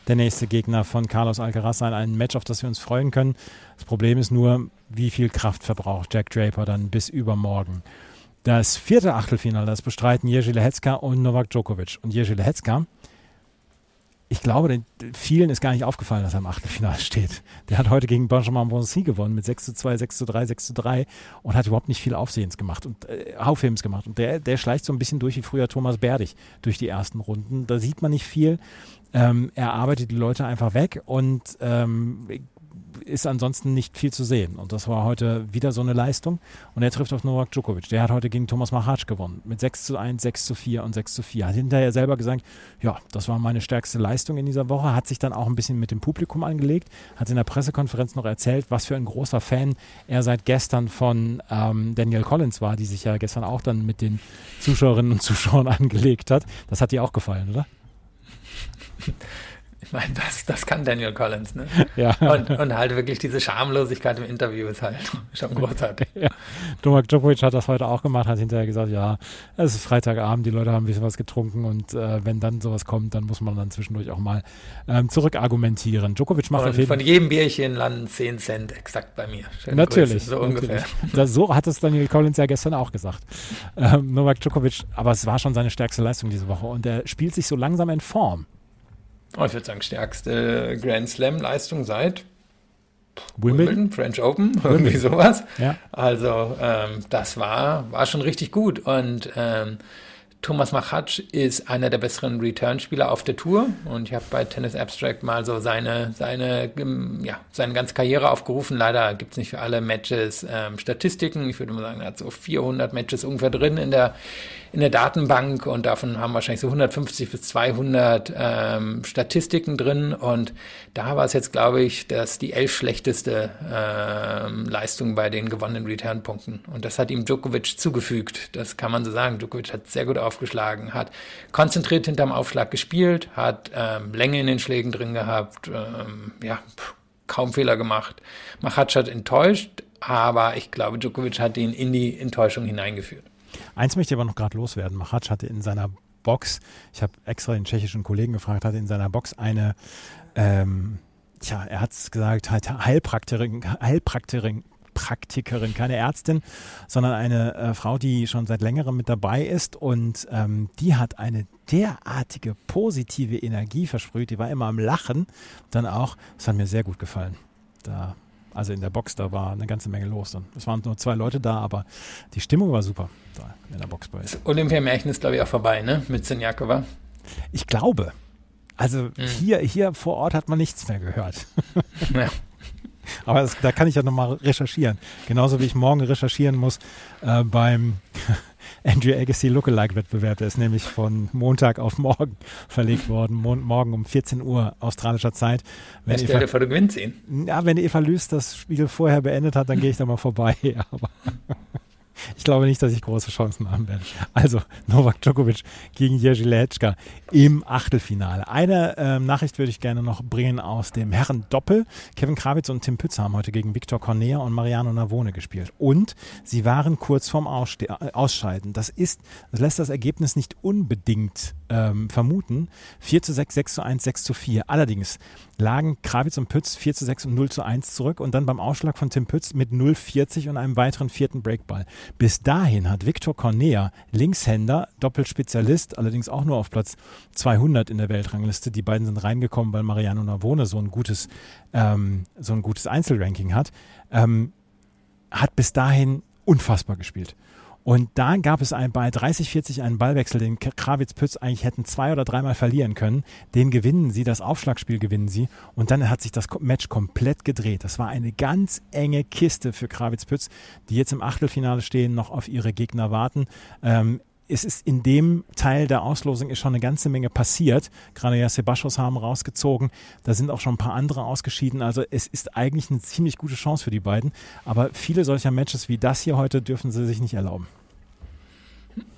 S3: der nächste Gegner von Carlos Alcaraz sein. Ein Match, auf das wir uns freuen können. Das Problem ist nur, wie viel Kraft verbraucht Jack Draper dann bis übermorgen. Das vierte Achtelfinale, das bestreiten Jerzy Lehecka und Novak Djokovic. Und Jerzy Lehecka, ich glaube, den, vielen ist gar nicht aufgefallen, dass er im Achtelfinale steht. Der hat heute gegen Benjamin Bonzi gewonnen mit sechs zu zwei, sechs zu drei, sechs zu drei und hat überhaupt nicht viel Aufsehens gemacht und äh, Aufhebens gemacht. Und der, der schleicht so ein bisschen durch wie früher Thomas Berdych durch die ersten Runden. Da sieht man nicht viel. Ähm, er arbeitet die Leute einfach weg und ähm, ist ansonsten nicht viel zu sehen. Und das war heute wieder so eine Leistung. Und er trifft auf Novak Djokovic. Der hat heute gegen Thomas Machac gewonnen. Mit sechs zu eins, sechs zu vier und sechs zu vier. Hat hinterher selber gesagt, ja, das war meine stärkste Leistung in dieser Woche. Hat sich dann auch ein bisschen mit dem Publikum angelegt. Hat in der Pressekonferenz noch erzählt, was für ein großer Fan er seit gestern von ähm, Danielle Collins war, die sich ja gestern auch dann mit den Zuschauerinnen und Zuschauern angelegt hat. Das hat dir auch gefallen, oder?
S4: Ich meine, das, das kann Danielle Collins, ne?
S3: Ja.
S4: Und, und halt wirklich diese Schamlosigkeit im Interview ist halt schon großartig.
S3: Ja. Novak Djokovic hat das heute auch gemacht, hat hinterher gesagt, ja, es ist Freitagabend, die Leute haben ein bisschen was getrunken und äh, wenn dann sowas kommt, dann muss man dann zwischendurch auch mal ähm, zurückargumentieren. Djokovic macht
S4: und
S3: auf jeden
S4: von jedem Bierchen landen zehn Cent exakt bei mir. Schöne
S3: natürlich.
S4: Grüße, so
S3: natürlich.
S4: ungefähr.
S3: Das, so hat es Danielle Collins ja gestern auch gesagt. Ähm, Novak Djokovic, aber es war schon seine stärkste Leistung diese Woche und er spielt sich so langsam in Form.
S4: Oh, ich würde sagen, stärkste Grand Slam-Leistung seit
S3: Wimbledon,
S4: Wimbledon French Open, irgendwie sowas.
S3: Ja.
S4: Also ähm, das war, war schon richtig gut. Und ähm, Thomas Machac ist einer der besseren Return-Spieler auf der Tour. Und ich habe bei Tennis Abstract mal so seine, seine, ja, seine ganze Karriere aufgerufen. Leider gibt es nicht für alle Matches ähm, Statistiken. Ich würde mal sagen, er hat so vierhundert Matches ungefähr drin in der in der Datenbank und davon haben wahrscheinlich so hundertfünfzig bis zweihundert ähm, Statistiken drin und da war es jetzt, glaube ich, dass die elf schlechteste ähm, Leistung bei den gewonnenen Return-Punkten und das hat ihm Djokovic zugefügt, das kann man so sagen. Djokovic hat sehr gut aufgeschlagen, hat konzentriert hinterm Aufschlag gespielt, hat ähm, Länge in den Schlägen drin gehabt, ähm, ja, pff, kaum Fehler gemacht. Machac hat enttäuscht, aber ich glaube, Djokovic hat ihn in die Enttäuschung hineingeführt.
S3: Eins möchte ich aber noch gerade loswerden. Machac hatte in seiner Box, ich habe extra den tschechischen Kollegen gefragt, hatte in seiner Box eine, ähm, tja, er hat es gesagt, Heilpraktikerin, Heilpraktikerin, Praktikerin, keine Ärztin, sondern eine äh, Frau, die schon seit längerem mit dabei ist und ähm, die hat eine derartige positive Energie versprüht, die war immer am Lachen, dann auch, das hat mir sehr gut gefallen. Da Also in der Box, da war eine ganze Menge los. Und es waren nur zwei Leute da, aber die Stimmung war super da in der Box bei.
S4: Das Olympiamärchen ist, glaube ich, auch vorbei, ne? Mit Senjakova.
S3: Ich glaube. Also mhm. hier, hier vor Ort hat man nichts mehr gehört. Ja. Aber das, da kann ich ja nochmal recherchieren. Genauso wie ich morgen recherchieren muss äh, beim Andrew Agassi Lookalike-Wettbewerb. Der ist nämlich von Montag auf morgen verlegt worden. Mon- morgen um vierzehn Uhr australischer Zeit.
S4: Wenn Stell dir vor, du gewinnst ihn.
S3: Ja, wenn Eva Lüß das Spiel vorher beendet hat, dann gehe ich da mal vorbei. Aber ich glaube nicht, dass ich große Chancen haben werde. Also Novak Djokovic gegen Jerzy Lehecka im Achtelfinale. Eine ähm, Nachricht würde ich gerne noch bringen aus dem Herren-Doppel. Kevin Krawitz und Tim Pütz haben heute gegen Viktor Cornea und Mariano Navone gespielt. Und sie waren kurz vorm Ausste- Ausscheiden. Das ist, das lässt das Ergebnis nicht unbedingt ähm, vermuten. vier zu sechs, sechs zu eins, sechs zu vier. Allerdings lagen Krawitz und Pütz vier zu sechs und null zu eins zurück und dann beim Ausschlag von Tim Pütz mit null vierzig und einem weiteren vierten Breakball. Bis dahin hat Viktor Cornea, Linkshänder, Doppelspezialist, allerdings auch nur auf Platz zweihundert in der Weltrangliste. Die beiden sind reingekommen, weil Mariano Navone so ein gutes, ähm, so ein gutes Einzelranking hat, ähm, hat bis dahin unfassbar gespielt. Und da gab es ein, bei dreißig vierzig einen Ballwechsel, den Krawitz-Pütz eigentlich hätten zwei- oder dreimal verlieren können. Den gewinnen sie, das Aufschlagspiel gewinnen sie. Und dann hat sich das Match komplett gedreht. Das war eine ganz enge Kiste für Krawitz-Pütz, die jetzt im Achtelfinale stehen, noch auf ihre Gegner warten. Ähm, es ist in dem Teil der Auslosung ist schon eine ganze Menge passiert. Gerade ja Sebastos haben rausgezogen. Da sind auch schon ein paar andere ausgeschieden. Also es ist eigentlich eine ziemlich gute Chance für die beiden. Aber viele solcher Matches wie das hier heute dürfen sie sich nicht erlauben.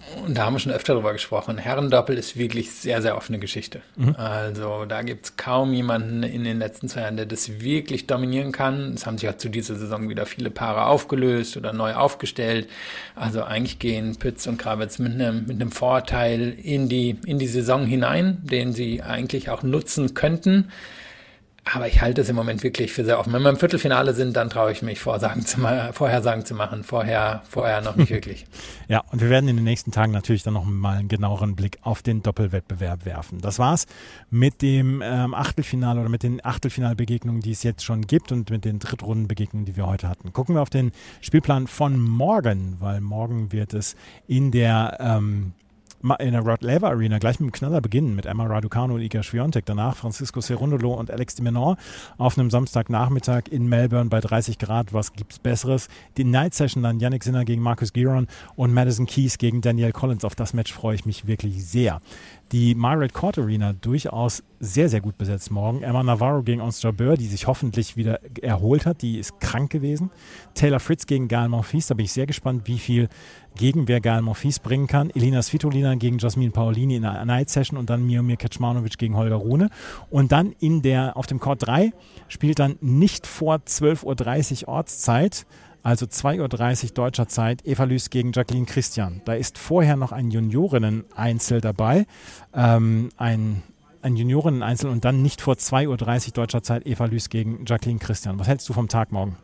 S4: Und da haben wir schon öfter drüber gesprochen. Herrendoppel ist wirklich sehr, sehr offene Geschichte. Mhm. Also da gibt es kaum jemanden in den letzten zwei Jahren, der das wirklich dominieren kann. Es haben sich auch zu dieser Saison wieder viele Paare aufgelöst oder neu aufgestellt. Also eigentlich gehen Pütz und Krawietz mit einem mit einem Vorteil in die in die Saison hinein, den sie eigentlich auch nutzen könnten. Aber ich halte es im Moment wirklich für sehr offen. Wenn wir im Viertelfinale sind, dann traue ich mich, Vorsagen zu ma- Vorhersagen zu machen. Vorher, vorher noch nicht wirklich.
S3: Ja, und wir werden in den nächsten Tagen natürlich dann noch mal einen genaueren Blick auf den Doppelwettbewerb werfen. Das war's mit dem ähm, Achtelfinale oder mit den Achtelfinalbegegnungen, die es jetzt schon gibt und mit den Drittrundenbegegnungen, die wir heute hatten. Gucken wir auf den Spielplan von morgen, weil morgen wird es in der ähm, in der Rod Laver Arena gleich mit dem Knaller beginnen, mit Emma Raducanu und Iga Swiatek. Danach Francisco Cerundolo und Alex de Minaur auf einem Samstagnachmittag in Melbourne bei dreißig Grad. Was gibt's Besseres? Die Night Session dann Jannik Sinner gegen Marcus Giron und Madison Keys gegen Danielle Collins. Auf das Match freue ich mich wirklich sehr. Die Margaret Court Arena durchaus sehr, sehr gut besetzt morgen. Emma Navarro gegen Ons Jabeur, die sich hoffentlich wieder erholt hat. Die ist krank gewesen. Taylor Fritz gegen Gael Monfils. Da bin ich sehr gespannt, wie viel Gegenwehr Gael Monfils bringen kann. Elina Svitolina gegen Jasmine Paolini in einer Night Session und dann Miomir Kecmanovic gegen Holger Rune. Und dann in der, auf dem Court drei spielt dann nicht vor zwölf Uhr dreißig Ortszeit, also zwei Uhr dreißig deutscher Zeit, Eva Lüß gegen Jacqueline Christian. Da ist vorher noch ein Juniorinnen-Einzel dabei, ähm, ein, ein Juniorinnen-Einzel und dann nicht vor zwei Uhr dreißig deutscher Zeit Eva Lüß gegen Jacqueline Christian. Was hältst du vom Tag morgen?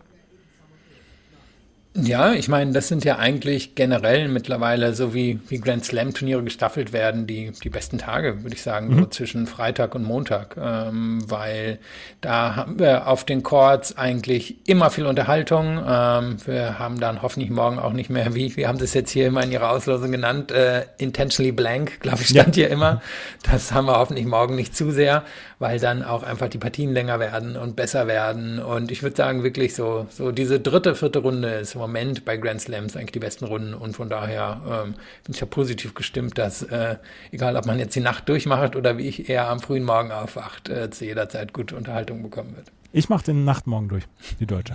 S4: Ja, ich meine, das sind ja eigentlich generell mittlerweile, so wie, wie Grand Slam-Turniere gestaffelt werden, die, die besten Tage, würde ich sagen, mhm. so zwischen Freitag und Montag, ähm, weil da haben wir auf den Courts eigentlich immer viel Unterhaltung. Ähm, wir haben dann hoffentlich morgen auch nicht mehr, wie, wir haben das jetzt hier immer in ihrer Auslosung genannt, äh, intentionally blank, glaube ich, stand ja. hier immer. Das haben wir hoffentlich morgen nicht zu sehr, weil dann auch einfach die Partien länger werden und besser werden. Und ich würde sagen, wirklich so, so diese dritte, vierte Runde ist im Moment bei Grand Slams eigentlich die besten Runden und von daher ähm, bin ich ja positiv gestimmt, dass äh, egal ob man jetzt die Nacht durchmacht oder wie ich eher am frühen Morgen aufwacht, äh, zu jeder Zeit gute Unterhaltung bekommen wird.
S3: Ich mache den Nachtmorgen durch, die Deutsche.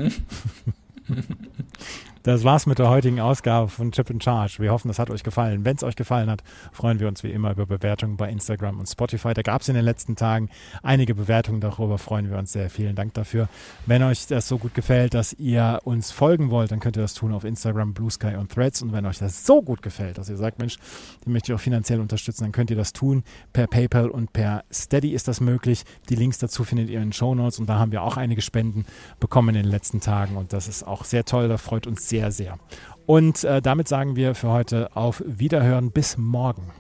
S3: Das war's mit der heutigen Ausgabe von Chip and Charge. Wir hoffen, das hat euch gefallen. Wenn es euch gefallen hat, freuen wir uns wie immer über Bewertungen bei Instagram und Spotify. Da gab es in den letzten Tagen einige Bewertungen, darüber freuen wir uns sehr. Vielen Dank dafür. Wenn euch das so gut gefällt, dass ihr uns folgen wollt, dann könnt ihr das tun auf Instagram, Blue Sky und Threads. Und wenn euch das so gut gefällt, dass ihr sagt, Mensch, den möchte ich auch finanziell unterstützen, dann könnt ihr das tun. Per PayPal und per Steady ist das möglich. Die Links dazu findet ihr in den Shownotes und da haben wir auch einige Spenden bekommen in den letzten Tagen und das ist auch sehr toll. Da freut uns sehr, sehr. Und äh, damit sagen wir für heute auf Wiederhören. Bis morgen.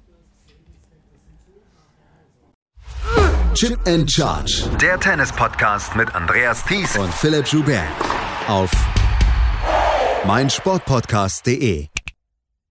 S1: Chip and Charge.
S2: Der Tennis-Podcast mit Andreas Thies
S1: und Philipp Joubert auf meinsportpodcast punkt de.